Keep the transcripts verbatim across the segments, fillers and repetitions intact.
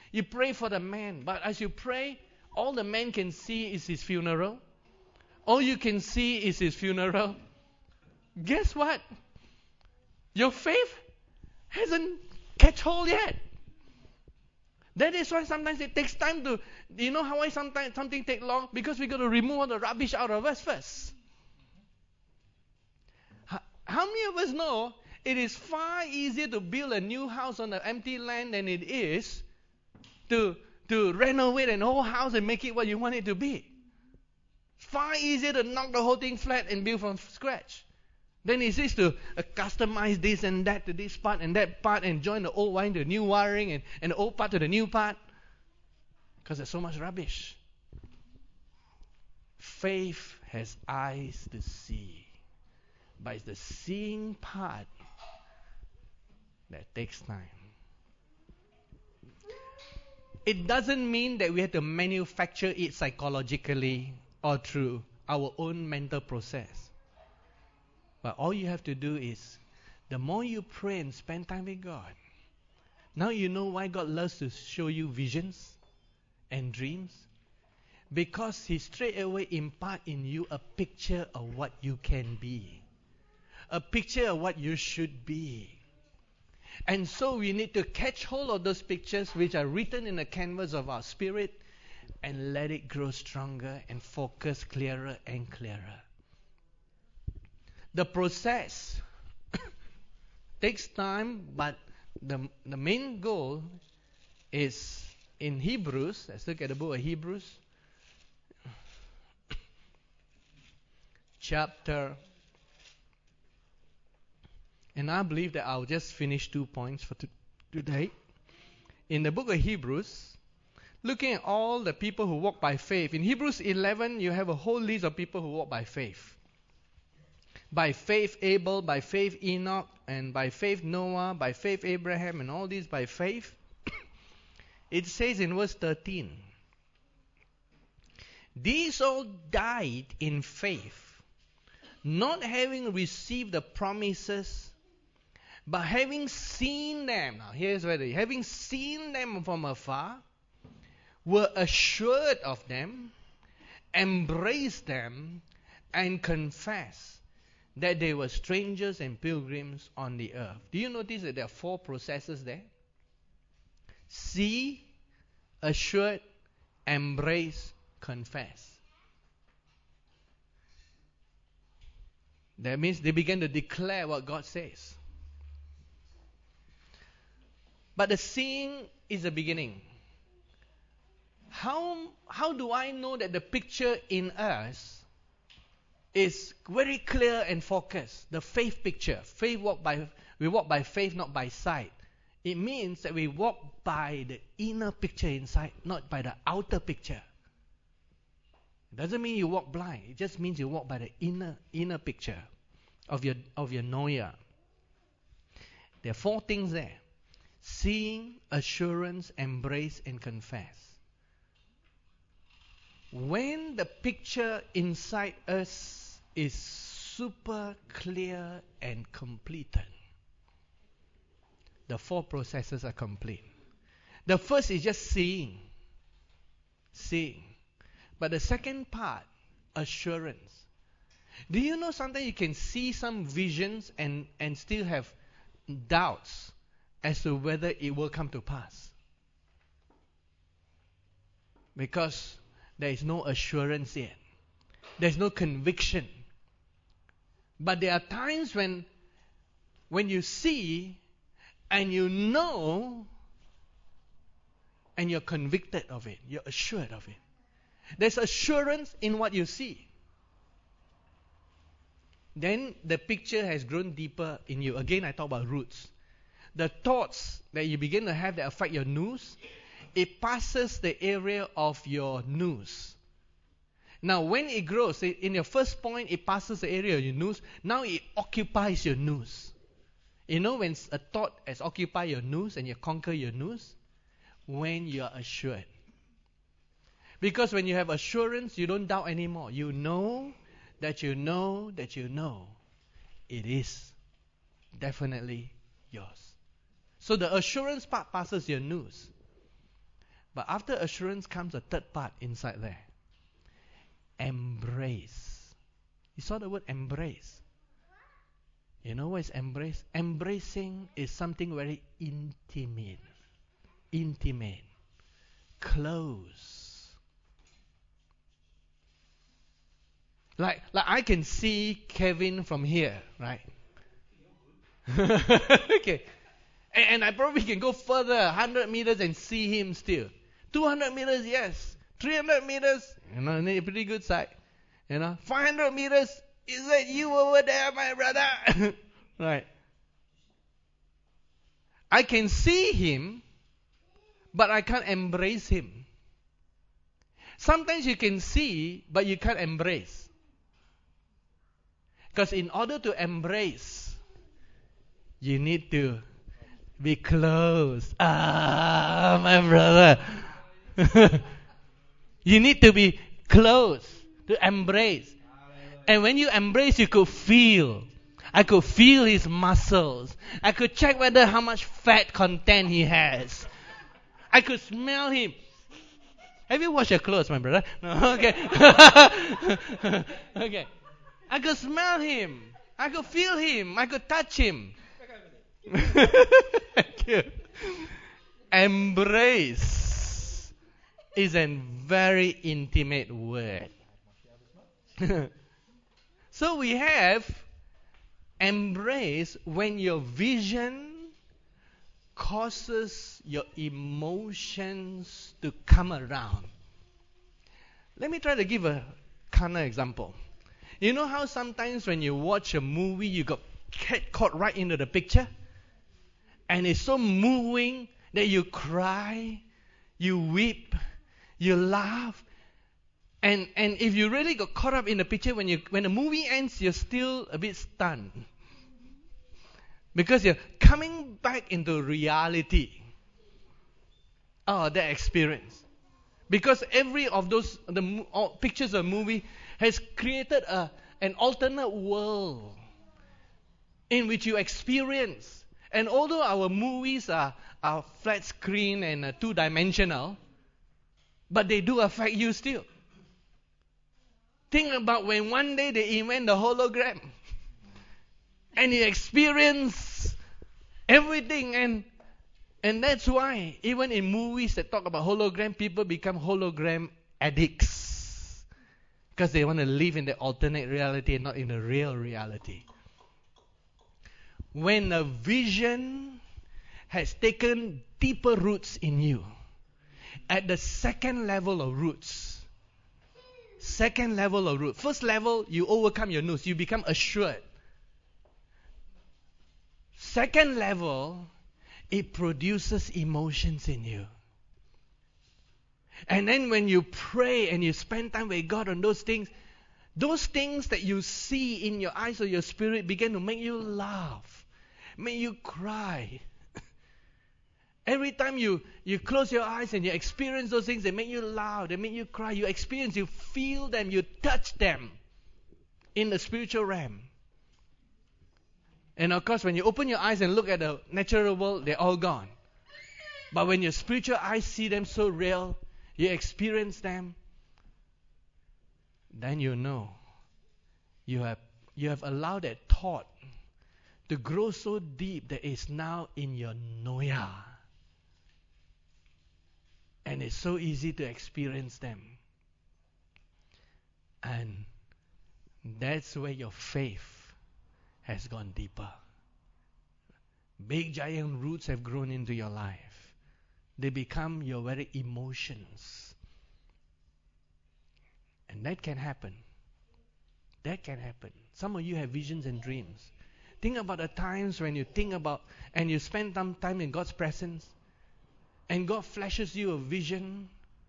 You pray for the man, but as you pray, all the man can see is his funeral. All you can see is his funeral. Guess what? Your faith hasn't catch hold yet. That is why sometimes it takes time to, you know how why sometimes something take long? Because we got to remove all the rubbish out of us first. How, how many of us know it is far easier to build a new house on an empty land than it is to, to renovate an old house and make it what you want it to be? Far easier to knock the whole thing flat and build from scratch. Then it is to uh, customize this and that to this part and that part and join the old wiring to the new wiring and, and the old part to the new part. Because there's so much rubbish. Faith has eyes to see. But it's the seeing part that takes time. It doesn't mean that we have to manufacture it psychologically or through our own mental process. But all you have to do is, the more you pray and spend time with God, now you know why God loves to show you visions and dreams. Because He straight away impart in you a picture of what you can be. A picture of what you should be. And so we need to catch hold of those pictures which are written in the canvas of our spirit and let it grow stronger and focus clearer and clearer. The process takes time, but the, the main goal is in Hebrews. Let's look at the book of Hebrews. Chapter. And I believe that I'll just finish two points for t- today. In the book of Hebrews, looking at all the people who walk by faith. In Hebrews eleven, you have a whole list of people who walk by faith. By faith Abel, by faith Enoch, and by faith Noah, by faith Abraham, and all these by faith. It says in verse thirteen, these all died in faith, not having received the promises, but having seen them. Now here's where they, having seen them from afar, were assured of them, embraced them, and confessed that they were strangers and pilgrims on the earth. Do you notice that there are four processes there? See, assured, embrace, confess. That means they began to declare what God says. But the seeing is the beginning. How, how do I know that the picture in us is very clear and focused? The faith picture. Faith walk by we walk by faith, not by sight. It means that we walk by the inner picture inside, not by the outer picture. It doesn't mean you walk blind. It just means you walk by the inner inner picture of your of your knower. There are four things there: seeing, assurance, embrace, and confess. When the picture inside us is super clear and completed, the four processes are complete. The first is just seeing. Seeing. But the second part, assurance. Do you know sometimes you can see some visions and, and still have doubts as to whether it will come to pass? Because there is no assurance yet. There's no conviction. But there are times when, when you see and you know and you're convicted of it. You're assured of it. There's assurance in what you see. Then the picture has grown deeper in you. Again, I talk about roots. The thoughts that you begin to have that affect your nous, it passes the area of your nous. Now, when it grows, in your first point, it passes the area of your nous. Now it occupies your nous. You know when a thought has occupied your nous and you conquer your nous? When you are assured. Because when you have assurance, you don't doubt anymore. You know that you know that you know it is definitely yours. So the assurance part passes your nous. But after assurance comes a third part inside there. Embrace. You saw the word embrace. You know what is embrace? Embracing is something very intimate. Intimate. Close. Like, like I can see Kevin from here, right? Okay. And, and I probably can go further, one hundred meters, and see him still. two hundred meters, yes. three hundred meters, you know, a pretty good sight. You know, five hundred meters, is that you over there, my brother? Right. I can see him, but I can't embrace him. Sometimes you can see, but you can't embrace. Because in order to embrace, you need to be close. Ah, my brother. You need to be close to embrace. And when you embrace, you could feel. I could feel his muscles. I could check whether how much fat content he has. I could smell him. Have you washed your clothes, my brother? No, okay. Okay. I could smell him. I could feel him. I could touch him. Thank you. Embrace is a very intimate word. So we have embrace when your vision causes your emotions to come around. Let me try to give a carnal example. You know how sometimes when you watch a movie, you got caught right into the picture? And it's so moving that you cry, you weep, you laugh. And and if you really got caught up in the picture, when you when the movie ends, you're still a bit stunned. Because you're coming back into reality. Oh, that experience. Because every of those the uh, pictures of movie has created a an alternate world in which you experience. And although our movies are, are flat screen and uh, two-dimensional, but they do affect you still. Think about when one day they invent the hologram and you experience everything, and and that's why even in movies that talk about hologram, people become hologram addicts because they want to live in the alternate reality and not in the real reality. When a vision has taken deeper roots in you, at the second level of roots, second level of root. First level, you overcome your news. You become assured. Second level, it produces emotions in you. And then when you pray and you spend time with God on those things, those things that you see in your eyes or your spirit begin to make you laugh, make you cry. Every time you, you close your eyes and you experience those things, they make you laugh, they make you cry. You experience, you feel them, you touch them in the spiritual realm. And of course, when you open your eyes and look at the natural world, they're all gone. But when your spiritual eyes see them so real, you experience them, then you know you have you have allowed that thought to grow so deep that it's now in your noya. And it's so easy to experience them. And that's where your faith has gone deeper. Big giant roots have grown into your life. They become your very emotions. And that can happen. That can happen. Some of you have visions and dreams. Think about the times when you think about and you spend some time in God's presence, and God flashes you a vision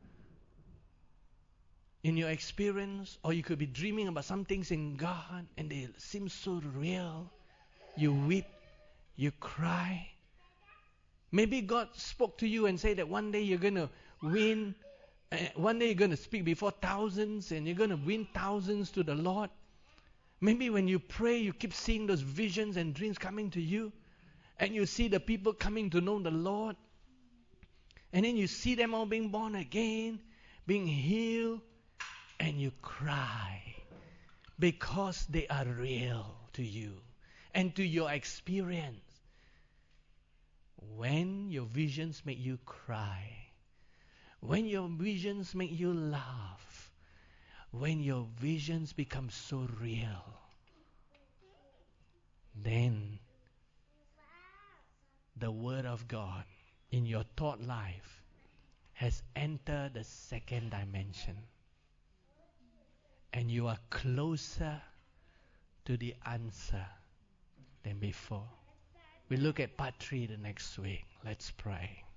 in your experience, or you could be dreaming about some things in God and they seem so real. You weep, you cry. Maybe God spoke to you and said that one day you're going to win, uh, one day you're going to speak before thousands and you're going to win thousands to the Lord. Maybe when you pray, you keep seeing those visions and dreams coming to you, and you see the people coming to know the Lord. And then you see them all being born again, being healed, and you cry because they are real to you and to your experience. When your visions make you cry, when your visions make you laugh, when your visions become so real, then the Word of God in your thought life has entered the second dimension. And you are closer to the answer than before. We look at part three the next week. Let's pray.